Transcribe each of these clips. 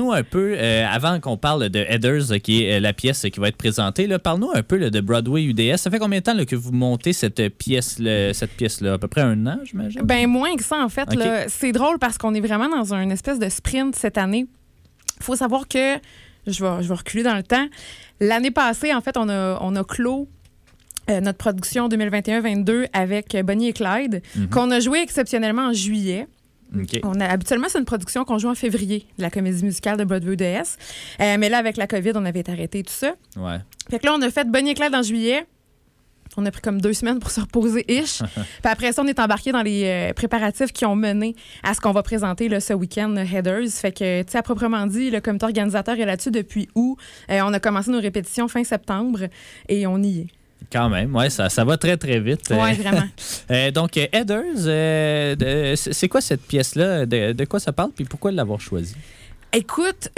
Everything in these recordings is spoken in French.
parle-nous un peu, avant qu'on parle de Heathers, qui est la pièce qui va être présentée, là, parle-nous un peu là, de Broadway UDS. Ça fait combien de temps là, que vous montez cette pièce-là? À peu près 1 an, j'imagine? Ben moins que ça, en fait. Okay. Là, c'est drôle parce qu'on est vraiment dans une espèce de sprint cette année. Il faut savoir que, je vais reculer dans le temps, l'année passée, en fait, on a clos notre production 2021-22 avec Bonnie et Clyde, qu'on a joué exceptionnellement en juillet. Okay. Habituellement, c'est une production qu'on joue en février, de la comédie musicale de Broadway UDS. Mais là, avec la COVID, on avait arrêté tout ça. Ouais. Fait que là, on a fait Bonnie et Clyde en juillet. On a pris comme 2 semaines pour se reposer, ish. Puis après ça, on est embarqué dans les préparatifs qui ont mené à ce qu'on va présenter là, ce week-end, Heathers. Fait que, tu sais, à proprement dit, le comité organisateur est là-dessus depuis août. On a commencé nos répétitions fin septembre et on y est. Quand même, oui, ça va très, très vite. Oui, vraiment. Donc, Heathers, c'est quoi cette pièce-là? De quoi ça parle? Puis pourquoi l'avoir choisie? Écoute,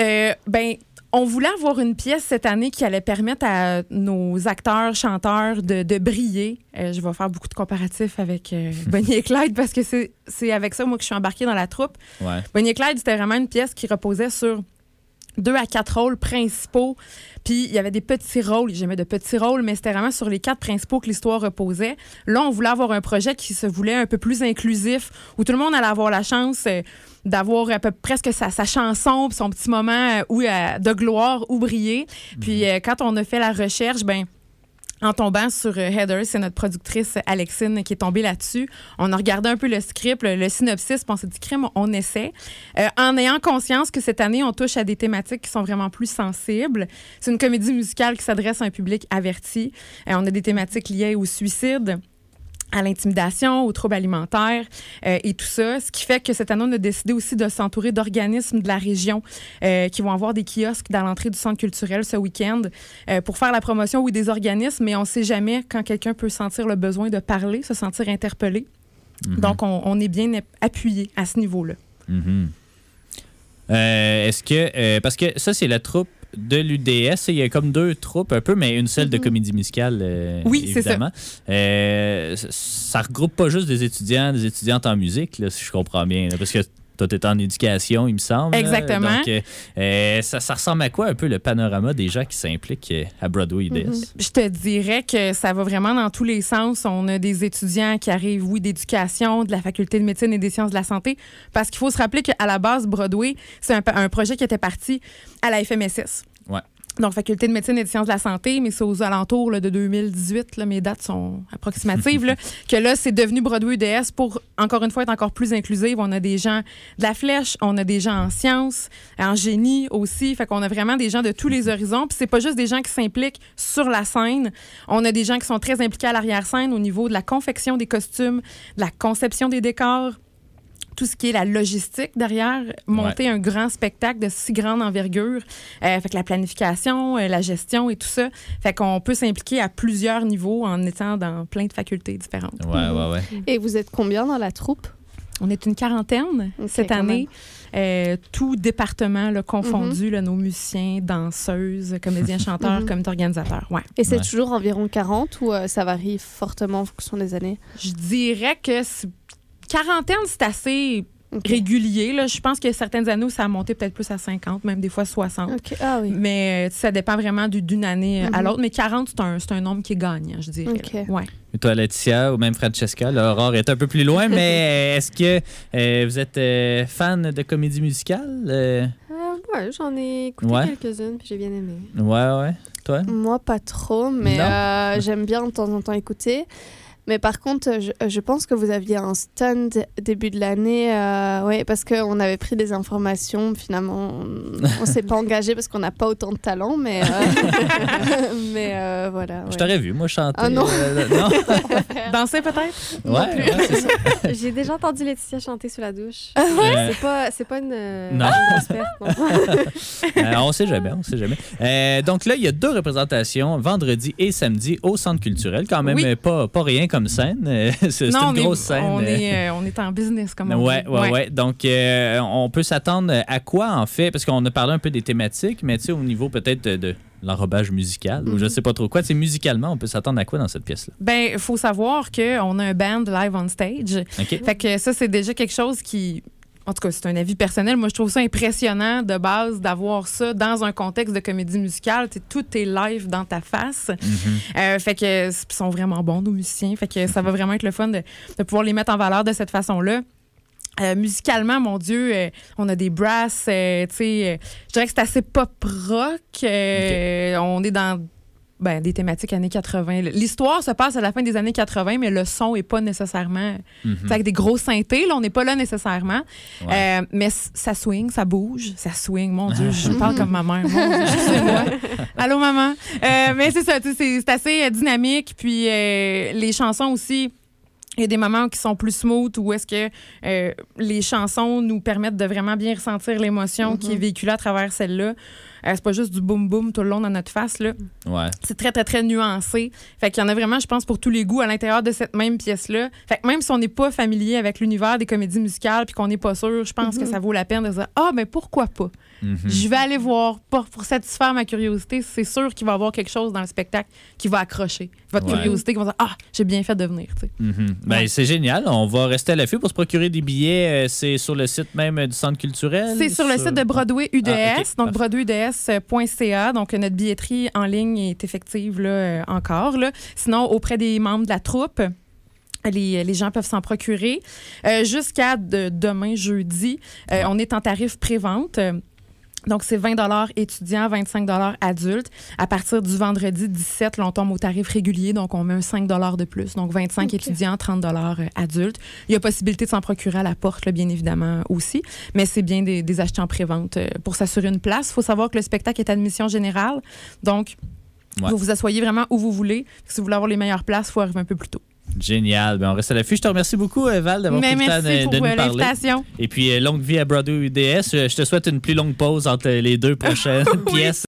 on voulait avoir une pièce cette année qui allait permettre à nos acteurs, chanteurs de briller. Je vais faire beaucoup de comparatifs avec Bonnie et Clyde parce que c'est avec ça, moi, que je suis embarquée dans la troupe. Ouais. Bonnie et Clyde, c'était vraiment une pièce qui reposait sur 2 à 4 rôles principaux. Puis il y avait des petits rôles. J'aimais de petits rôles, mais c'était vraiment sur les 4 principaux que l'histoire reposait. Là, on voulait avoir un projet qui se voulait un peu plus inclusif, où tout le monde allait avoir la chance d'avoir à peu presque sa chanson, puis son petit moment de gloire ou briller. Puis quand on a fait la recherche, en tombant sur Heathers, c'est notre productrice Alexine qui est tombée là-dessus. On a regardé un peu le script, le synopsis, puis on s'est dit, crème, on essaie. En ayant conscience que cette année, on touche à des thématiques qui sont vraiment plus sensibles. C'est une comédie musicale qui s'adresse à un public averti. On a des thématiques liées au suicide, à l'intimidation, aux troubles alimentaires et tout ça. Ce qui fait que cette année, on a décidé aussi de s'entourer d'organismes de la région qui vont avoir des kiosques dans l'entrée du centre culturel ce week-end pour faire la promotion, oui, des organismes, mais on ne sait jamais quand quelqu'un peut sentir le besoin de parler, se sentir interpellé. Donc, on est bien appuyé à ce niveau-là. Est-ce que... parce que ça, c'est la troupe de l'UDS. Il y a comme 2 troupes un peu, mais une seule de comédie musicale, oui, évidemment. C'est ça. Ça regroupe pas juste des étudiantes en musique, là, si je comprends bien. Là, parce que toi, tu es en éducation, il me semble. Exactement. Donc, ça ressemble à quoi un peu le panorama des gens qui s'impliquent à Broadway UDS? Je te dirais que ça va vraiment dans tous les sens. On a des étudiants qui arrivent, oui, d'éducation, de la faculté de médecine et des sciences de la santé, parce qu'il faut se rappeler qu'à la base, Broadway, c'est un projet qui était parti à la FMSS. Ouais. Donc, faculté de médecine et des sciences de la santé, mais c'est aux alentours là, de 2018, là, mes dates sont approximatives, là, que là, c'est devenu Broadway UDS pour, encore une fois, être encore plus inclusive. On a des gens de la flèche, on a des gens en sciences, en génie aussi. Fait qu'on a vraiment des gens de tous les horizons. Puis c'est pas juste des gens qui s'impliquent sur la scène. On a des gens qui sont très impliqués à l'arrière-scène au niveau de la confection des costumes, de la conception des décors, tout ce qui est la logistique derrière, monter un grand spectacle de si grande envergure. Fait que la planification, la gestion et tout ça. Fait qu'on peut s'impliquer à plusieurs niveaux en étant dans plein de facultés différentes. Ouais. Et vous êtes combien dans la troupe? On est une quarantaine cette année. Tout département là, confondu, là, nos musiciens, danseuses, comédiens, chanteurs, comités organisateurs. Ouais. Et c'est toujours environ 40 ou ça varie fortement en fonction des années? Je dirais que quarantaine, c'est assez régulier. Là. Je pense que certaines années où ça a monté peut-être plus à 50, même des fois 60. Okay. Ah, oui. Mais ça dépend vraiment d'une année à l'autre. Mais 40, c'est un nombre qui est gagnant, je dirais. Okay. Ouais. Et toi, Laetitia, ou même Francesca, l'Aurore est un peu plus loin, mais est-ce que vous êtes fan de comédie musicale? Ouais, j'en ai écouté quelques-unes, puis j'ai bien aimé. Ouais. Toi? Moi, pas trop, mais j'aime bien de temps en temps écouter. Mais par contre, je pense que vous aviez un stand début de l'année, parce qu'on avait pris des informations. Finalement, on s'est pas engagé parce qu'on n'a pas autant de talent, mais voilà. Ouais. Je t'aurais vu, moi, chanter. Ah non. Non. Danser peut-être? Ouais, c'est ça. J'ai déjà entendu Laetitia chanter sous la douche. C'est pas une experte, non. On sait jamais. Donc là, il y a 2 représentations, vendredi et samedi, au Centre culturel. Quand même, pas rien comme scène. C'est une grosse scène. On est en business, comme on dit. Ouais. Donc, on peut s'attendre à quoi, en fait? Parce qu'on a parlé un peu des thématiques, mais au niveau peut-être de l'enrobage musical, ou je ne sais pas trop quoi. Musicalement, on peut s'attendre à quoi dans cette pièce-là? Il faut savoir qu'on a un band live on stage. Okay. Fait que ça, c'est déjà quelque chose qui... en tout cas, c'est un avis personnel. Moi, je trouve ça impressionnant de base d'avoir ça dans un contexte de comédie musicale. Tout est live dans ta face. Fait que ils sont vraiment bons, nos musiciens. Fait que ça va vraiment être le fun de pouvoir les mettre en valeur de cette façon-là. Musicalement, mon Dieu, on a des brasses, je dirais que c'est assez pop-rock. On est dans des thématiques années 80. L'histoire se passe à la fin des années 80, mais le son n'est pas nécessairement... Avec des gros synthés, là, on n'est pas là nécessairement. Ouais. Mais ça swing, ça bouge, ça swing. Mon Dieu, je parle comme ma mère. Mon Dieu, excusez-moi. Allô, maman? Mais c'est ça, c'est assez dynamique. Puis les chansons aussi... Il y a des moments qui sont plus smooth où est-ce que les chansons nous permettent de vraiment bien ressentir l'émotion qui est véhiculée à travers celle-là. C'est pas juste du boum-boum tout le long dans notre face, là. Ouais. C'est très, très, très nuancé. Fait qu'il y en a vraiment, je pense, pour tous les goûts à l'intérieur de cette même pièce-là. Fait que même si on n'est pas familier avec l'univers des comédies musicales puis qu'on n'est pas sûr, je pense que ça vaut la peine de dire « Ah, mais pourquoi pas? Je vais aller voir pour satisfaire ma curiosité. C'est sûr qu'il va y avoir quelque chose dans le spectacle qui va accrocher votre curiosité, qui va dire « Ah, j'ai bien fait de venir. » Ben, c'est génial. On va rester à l'affût pour se procurer des billets. C'est sur le site même du Centre culturel? C'est sur le site de Broadway UDS, donc broadwayuds.ca. Donc, notre billetterie en ligne est effective là, encore. Là. Sinon, auprès des membres de la troupe, les gens peuvent s'en procurer. Jusqu'à demain, jeudi, on est en tarif pré-vente. Donc, c'est 20 $ étudiants, 25 $ adultes. À partir du vendredi 17, là, on tombe au tarif régulier, donc on met un 5 $ de plus. Donc, 25 étudiants, 30 $ adultes. Il y a possibilité de s'en procurer à la porte, là, bien évidemment, aussi. Mais c'est bien des achats en pré-vente pour s'assurer une place. Il faut savoir que le spectacle est admission générale. Donc, vous vous asseyez vraiment où vous voulez. Si vous voulez avoir les meilleures places, il faut arriver un peu plus tôt. Génial. Ben, on reste à l'affût. Je te remercie beaucoup, Val, d'avoir pris le temps de nous parler. L'invitation. Et puis, longue vie à Broadway UDS. Je te souhaite une plus longue pause entre les deux prochaines pièces.